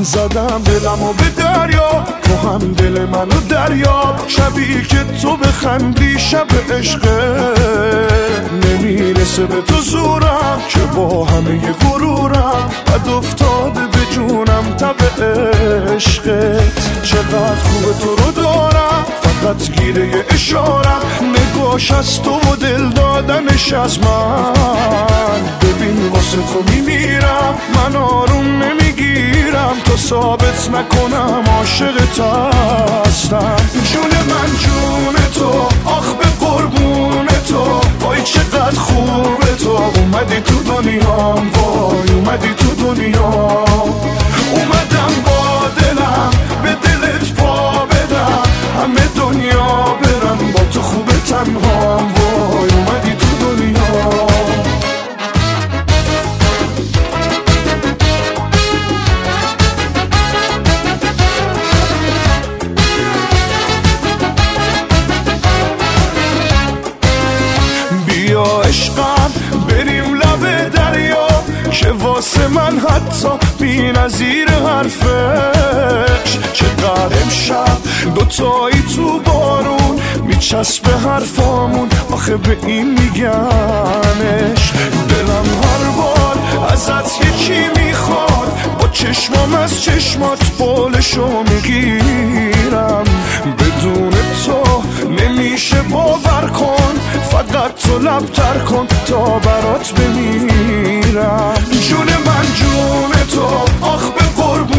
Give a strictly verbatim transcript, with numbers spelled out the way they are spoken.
زدم دلمو به دریا، تو هم دل منو دریاب. شبی که تو بخندی شب عشقه، نمیرسه به تو زورم که با همه غرورم بد افتاده به جونم تب عشقت. چقدر خوبه تو رو دارم، فقط گیره اشارم، نگاش از تو و دل دادنش از من. ببین واسه تو میمیرم، من آروم نمیگیرم تا ثابت نکنم عاشقت هستم. جون من جون تو، آخ به قربون تو، وای چقدر خوبه تو. اومدی تو دنیام، وای اومدی تو دنیام. اومدم با دلم به دلت پا بدم، همه دنیا برم با تو خوبه تنهام. وای اومدی تو دنیام. بیا عشقم بریم لب دریا، که واسه من حتی بی نظیر حرفش. چقدر امشب دوتایی تو بارون میچسبه حرفامون، آخه به این میگنش. دلم هر بار ازت یکی میخواد، با چشمام از چشمات بولشو میگیرم. بدون تو نمیشه باور کن، فقط تو لب تر کن تا برات بمیرم. جون من جون تو، آخ به قرب